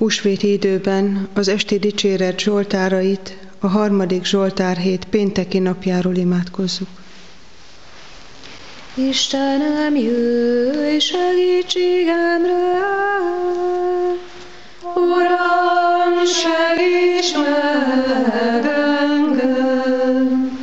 húsvéti időben az esti dicséret zsoltárait a 3. Zsoltárhét pénteki napjáról imádkozzuk. Istenem, jöjj segítségemre! Uram, segíts meg engem!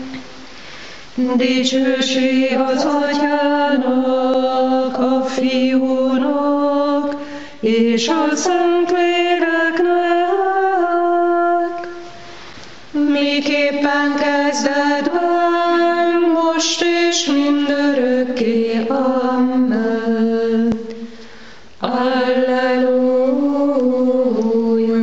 Dicsőség az Atyának, a Fiúnak és a Szentléleknek, miképpen kezdetben, most és mindörökké. Amen. Alleluja.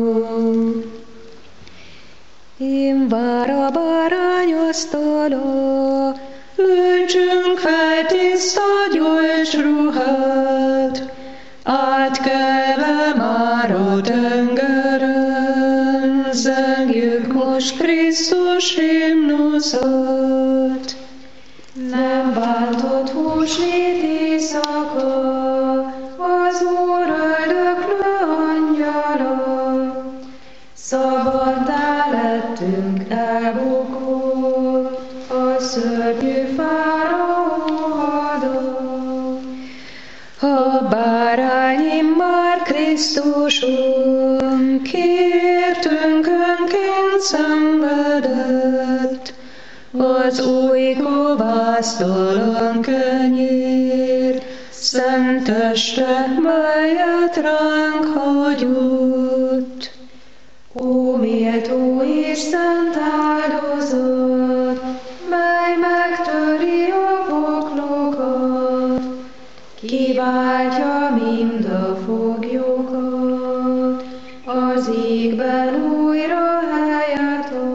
Én vár a bárányasztala, öltsünk fel tiszta gyolcsruhát, átkelve már a tengeren, zengjük most Krisztus himnuszát. Nem váltott húsvét éjszaka, az Úr öldöklő angyala, szabaddá lettünk elbukva a szörnyű fáraó hadon. A bárány immár Krisztuson, kértünk önként szenvedett, az új kovásztalan kenyér, szent teste, melyet ránk hagyott. Ó, méltó és szent áldozat, mely megtöri a poklokat, kiváltja mind a foglyokat, az égben újra helyet ad.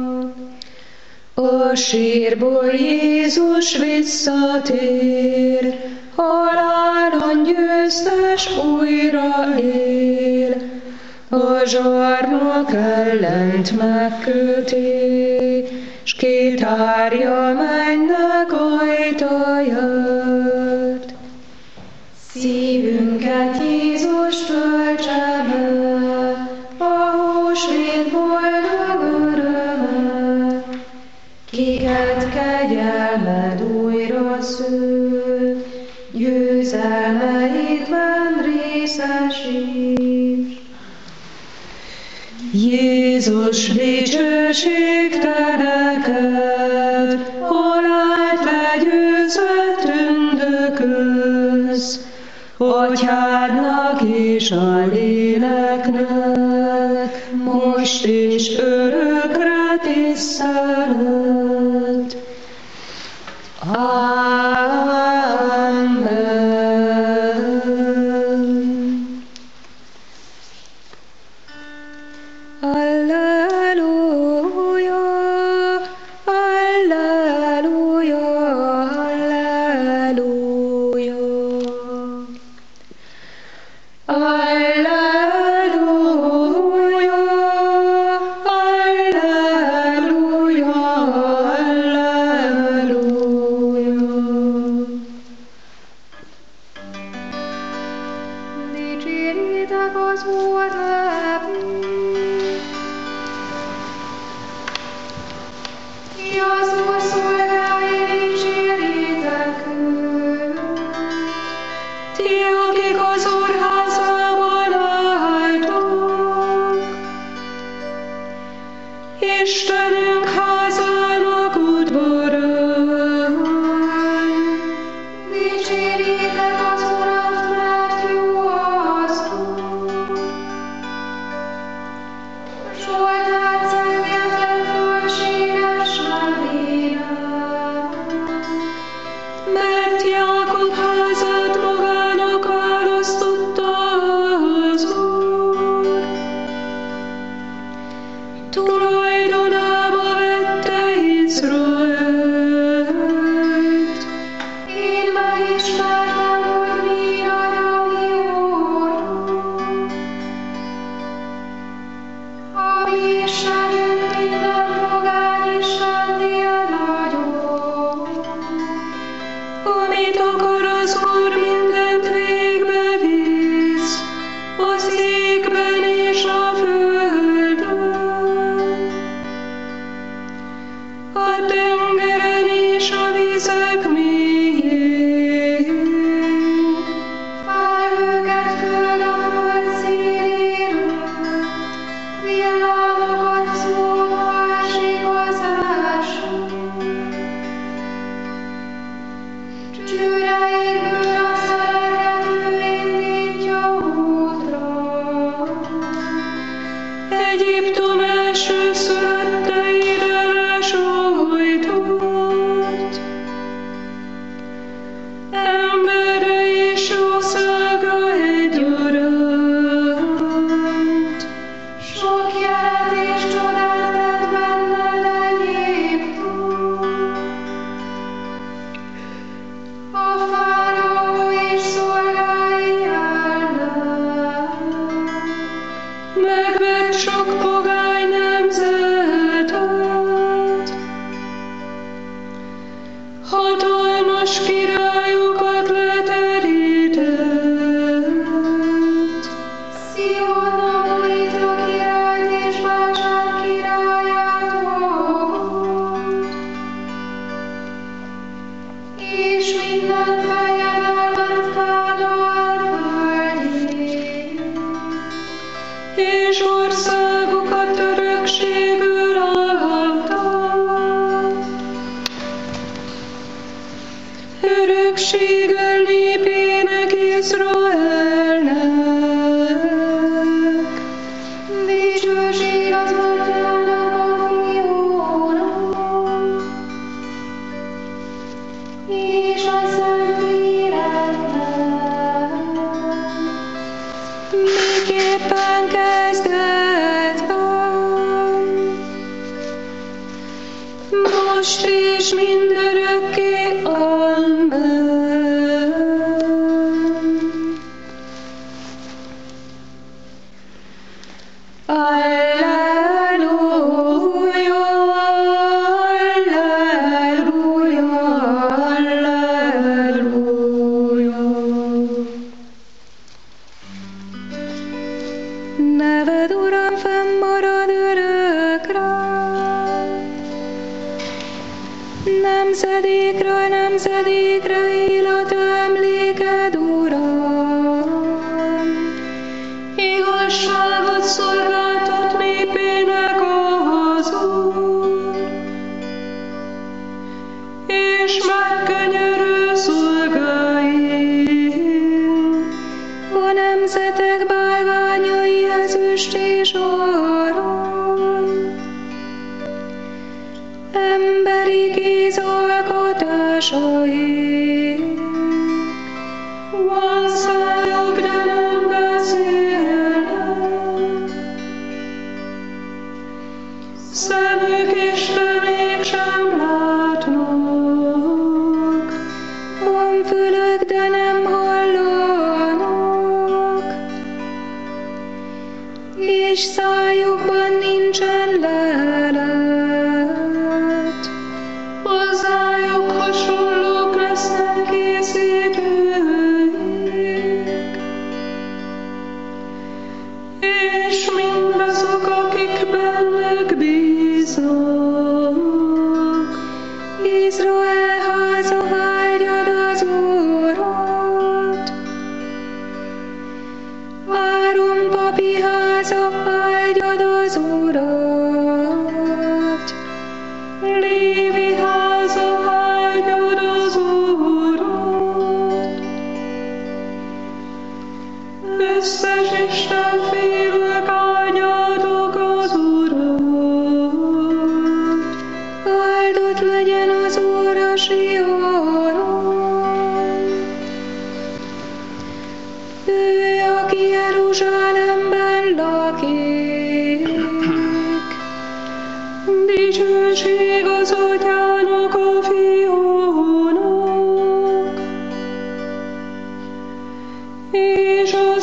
A sírból Jézus visszatér, halálon győztes újra él, a zsarnok ellent megköti, s kitárja mennek ajtaját. Szívünket Jézus töltse be, a húsvét boldog öröme, kiket kegyelmed újra szül, győzelmeidben részesíts. Jézus, dicsőség te neked, halált legyőzve tündökölsz, Atyádnak és a léleknek, most és örökre tisztelet. Amen. Alleluja, alleluja, alleluja. Alleluja, alleluja, alleluja. Dicséritek az Úr nevét, ki az Úr szolgái, dicséritek őt. Ti, akik az Úr házában álltok, Istenünk házának udvarán. Dicséritek az Urat, mert jó az Úr. Zsoltár zengjetek fölséges nevének, mert Jákob házát magának választotta az Úr. Tulajdonát nemzedékre élet emléked, Uram. Igazságot szolgáltat népének az Úr, és megkönyörül szolgáin. A nemzetek bálványai ezüst és arany, emberi kéz alkotásai. Van szájuk, de nem beszélnek, szemük és de mégsem látnak, van fülük, de nem hallanak, és szájukban nincsen lelet. Hozzájuk hasonlók lesznek készítőik, és mindazok, akik bennük bíznak. Izrael háza, vágyad az Urat, Áron papi háza, vágyad az Urat, Lévi háza, vágyad az Urat, összes istenfélők, áldjátok az Urat. Áldott legyen az Úr a Sionon, ő, aki Jeruzsálemben lakik. Dicsőség az Atyának, a Fiúnak, és a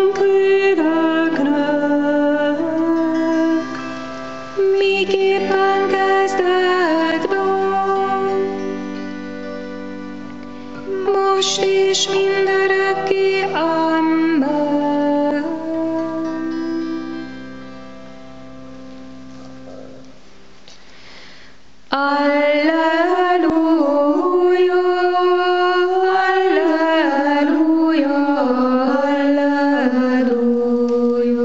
Szentléleknek, miképpen kezdetben, most és mindörökké. Amen. Alleluja, alleluja, alleluja.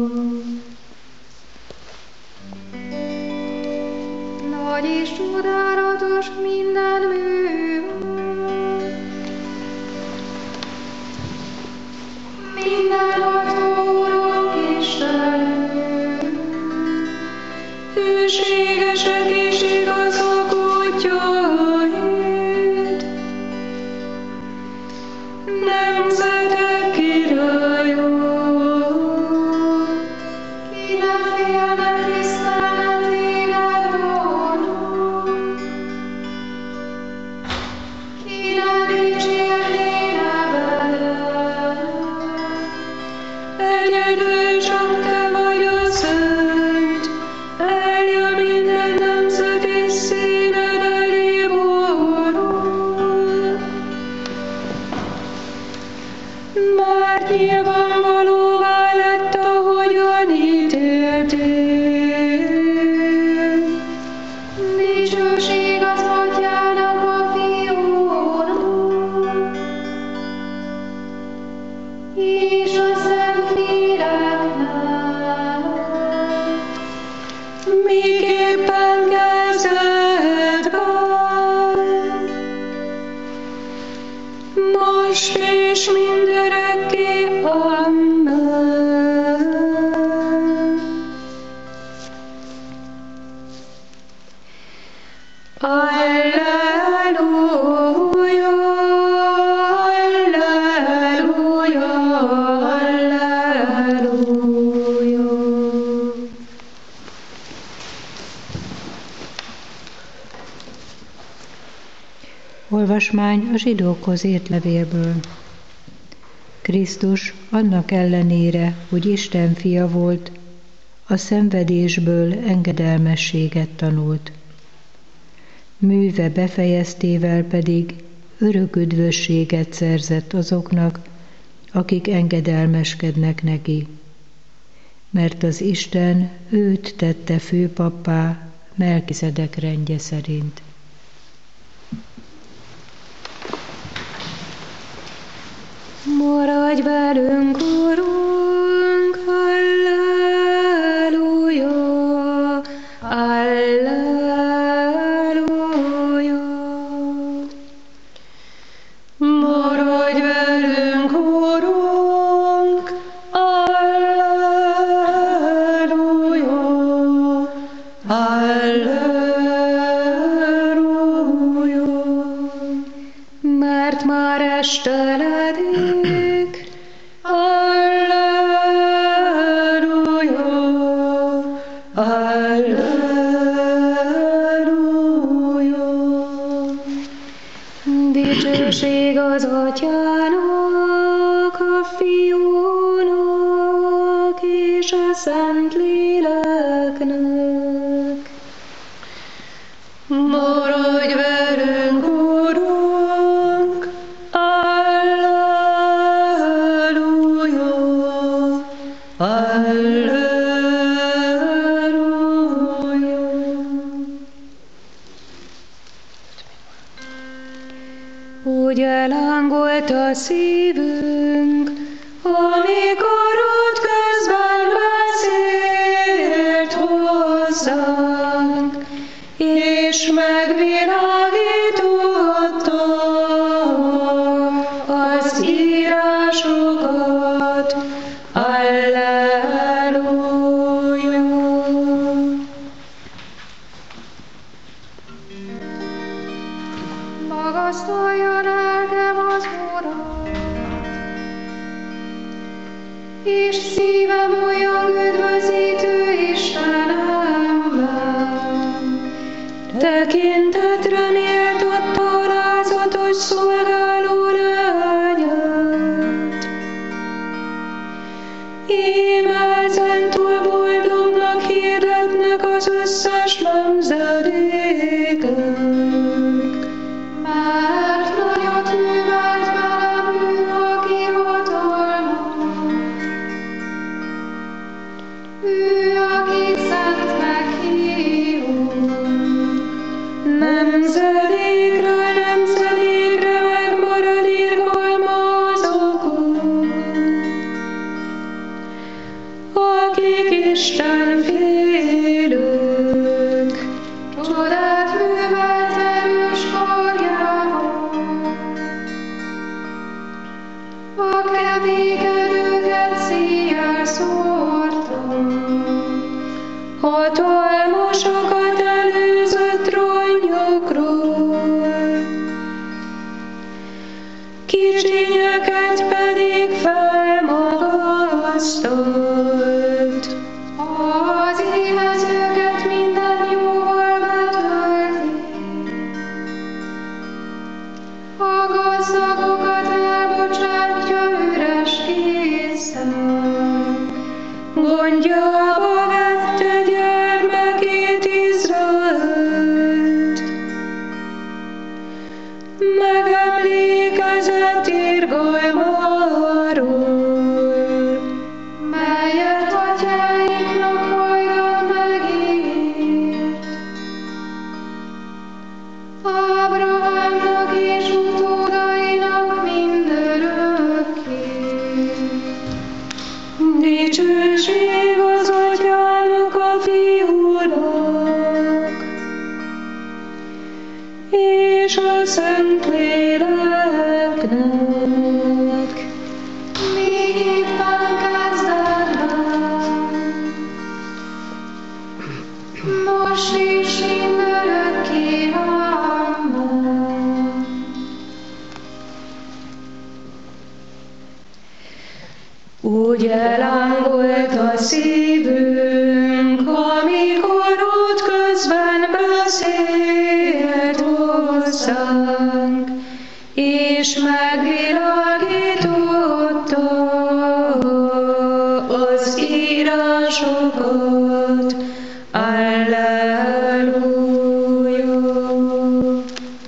Nagy és csodálatos minden műved, mindenható Urunk Istenünk, hűségesek és igazak útjaid, nemzetek királya, ki ne félnek tisztelni téged volna, ki ne dicsérné nevedet. Egyedül csak te vagy a Szent, eljön minden nemzet és színed elé borul. Mert nyilvánvalóvá lett, ahogyan ítéltél. Dicsőség az Atyának, a Fiúnak, és a Szentléleknek, miképpen kezdetben, most és mindörökké. Amen. Alleluja, alleluja, alleluja. Olvasmány a zsidókhoz írt levélből. Krisztus annak ellenére, hogy Isten fia volt, a szenvedésből engedelmességet tanult. Műve befejeztével pedig örök üdvösséget szerzett azoknak, akik engedelmeskednek neki. Mert az Isten őt tette főpappá Melkisedek rendje szerint. Maradj velünk, Urunk, Alleluja, Alleluja. Maradj velünk, Urunk, Alleluja, Alleluja. Mert már esteledik, Alleluja, Alleluja. Dicsőség az Atyának, a Fiúnak és a Szentléleknek. Maradj velünk, Urunk, Alleluja, Alleluja. Úgy elángolt a szívünk, amikor útközben beszélt hozzánk, és megvilágította az írásokat. Alleluja. Magasztalja lelkem az Urat, és szívem olyan üdvözítő Istenemben. Tekintetre méltott alázatos szolgáló lányát. Íme ezentúl boldognak hirdetnek az összes nemzedékek. Mert nagyot művelt velem ő, aki hatalmas. Ő, akit szentnek hívunk. Nemzedékről nemzedékre megmarad irgalma azokon, akik Isten félők. Csodát művelt erős karjával, a keménykedőket szíjjel szórta, hatalmasokat előzött ronnyokról, kicsinyeket pedig felmagasztott. Az éhezőket minden jóval betölti, a gazdagokat elbocsátja üres kézzel. Gondjába vette gyermekét, Izraelt, megemlékezett irgalmáról, melyet atyáinknak hajdan megírt, Ábrahámnak és utódainak mindörökké. Dicsőség az Atyának, a Fiúnak és a Szentléleknek. Míg éppen kezdetben, most is mindörökké. Amen. Úgy elángolt a szívünk, amikor útközben beszélt hozzánk, és megvilágította az írásokat. Alleluja.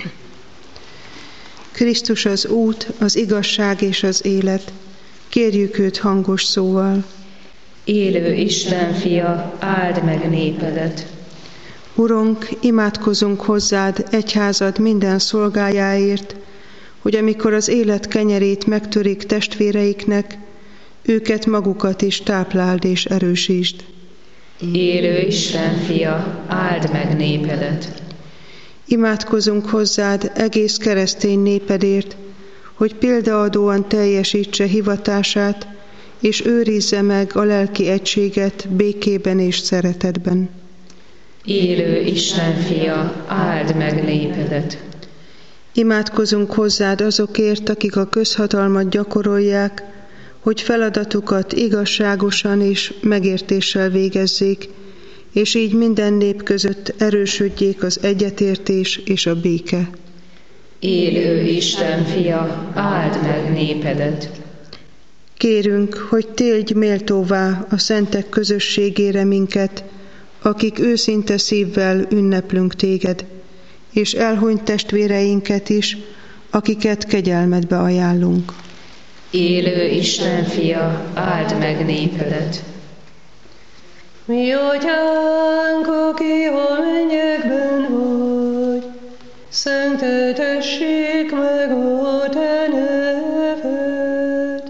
Krisztus az út, az igazság és az élet. Kérjük őt hangos szóval. Élő Isten fia, áld meg népedet. Urunk, imádkozunk hozzád egyházad minden szolgájáért, hogy amikor az élet kenyerét megtörik testvéreiknek, őket magukat is tápláld és erősítsd. Élő Isten fia, áld meg népedet! Imádkozunk hozzád egész keresztény népedért, hogy példaadóan teljesítse hivatását, és őrizze meg a lelki egységet békében és szeretetben. Élő Isten fia, áld meg népedet! Imádkozunk hozzád azokért, akik a közhatalmat gyakorolják, hogy feladatukat igazságosan és megértéssel végezzék, és így minden nép között erősödjék az egyetértés és a béke. Élő Isten fia, áld meg népedet! Kérünk, hogy tégy méltóvá a szentek közösségére minket, akik őszinte szívvel ünneplünk téged, és elhunyt testvéreinket is, akiket kegyelmedbe ajánlunk. Élő Isten fia, áld meg népedet! Mi atyánk, aki a mennyekben vagy, szenteltessék meg a te neved.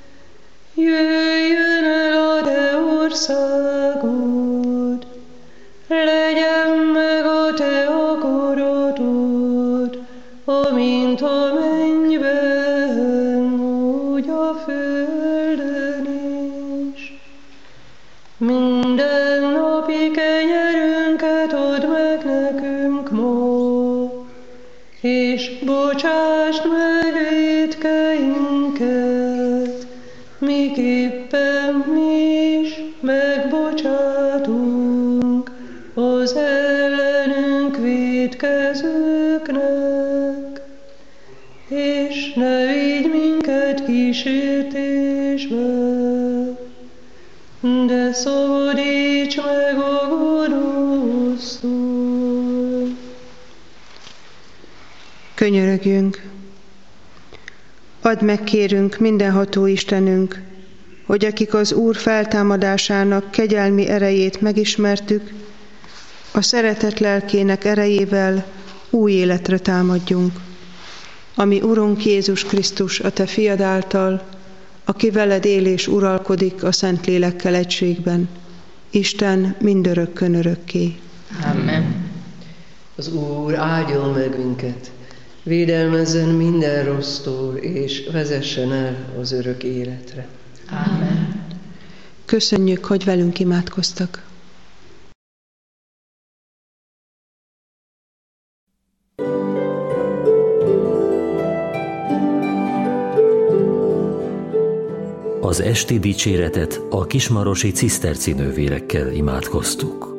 Jöjjön el a te országod, legyen meg a te akaratod, amint a mennyben, úgy a földön is. Minden napi kenyerünket add meg nekünk ma, és bocsásd meg vétkeinket, miképpen mi is megbocsátunk az ellenünk vétkezőknek, és ne vigy minket kísértésbe, de szabadíts meg a gonosztól. Könyörögjünk! Add meg, kérünk, mindenható Istenünk, hogy akik az Úr feltámadásának kegyelmi erejét megismertük, a szeretet lelkének erejével új életre támadjunk. Ami Urunk Jézus Krisztus, a te fiad által, aki veled él és uralkodik a Szentlélekkel egységben, Isten mindörökkön örökké. Amen. Az Úr áldjon meg minket, védelmezzen minden rossztól, és vezessen el az örök életre. Amen. Köszönjük, hogy velünk imádkoztak. Az esti dicséretet a kismarosi ciszterci nővérekkel imádkoztuk.